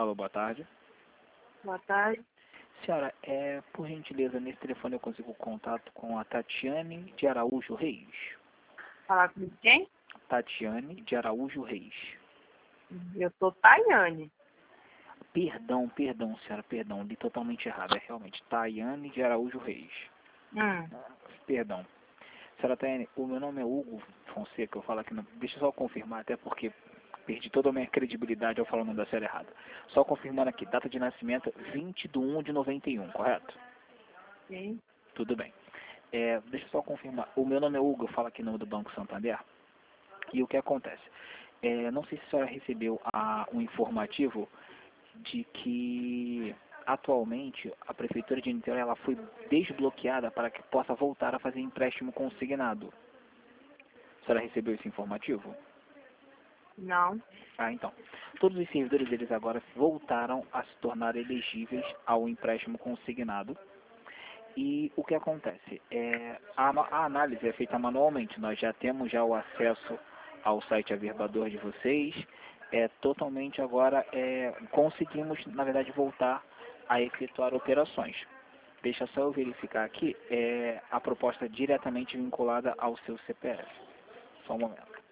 Alô, boa tarde. Boa tarde. Senhora, por gentileza, nesse telefone eu consigo contato com a Tatiane de Araújo Reis. Falar com quem? Tatiane de Araújo Reis. Eu sou Tayane. Perdão, senhora, perdão, li totalmente errado. É realmente Tayane de Araújo Reis. Perdão. Senhora Tayane, o meu nome é Hugo Fonseca, eu falo aqui, deixa eu só confirmar, até porque perdi toda a minha credibilidade ao falar o nome da senhora errado. Só confirmando aqui, data de nascimento 20/1/91, correto? Sim. Tudo bem. Deixa eu só confirmar, o meu nome é Hugo, eu falo aqui no nome do Banco Santander. E o que acontece? Não sei se a senhora recebeu um informativo de que atualmente a Prefeitura de Niterói ela foi desbloqueada para que possa voltar a fazer empréstimo consignado. A senhora recebeu esse informativo? Não. Então. Todos os servidores eles agora voltaram a se tornar elegíveis ao empréstimo consignado. E o que acontece? A análise é feita manualmente. Nós já temos já o acesso ao site Averbador de vocês. Totalmente agora conseguimos, na verdade, voltar a efetuar operações. Deixa só eu verificar aqui a proposta diretamente vinculada ao seu CPF. Só um momento.